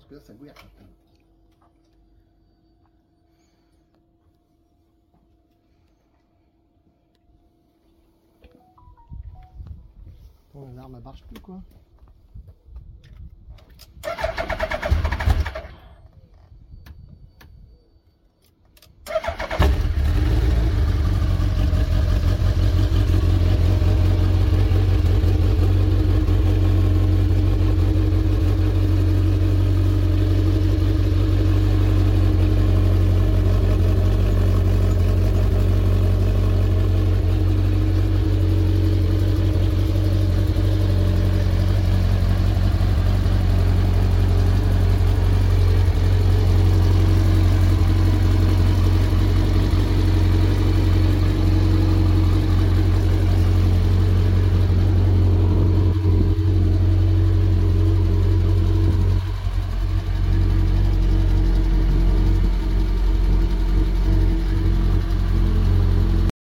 Puis là, ça goûte à coton. Ton arme, elle marche plus, quoi.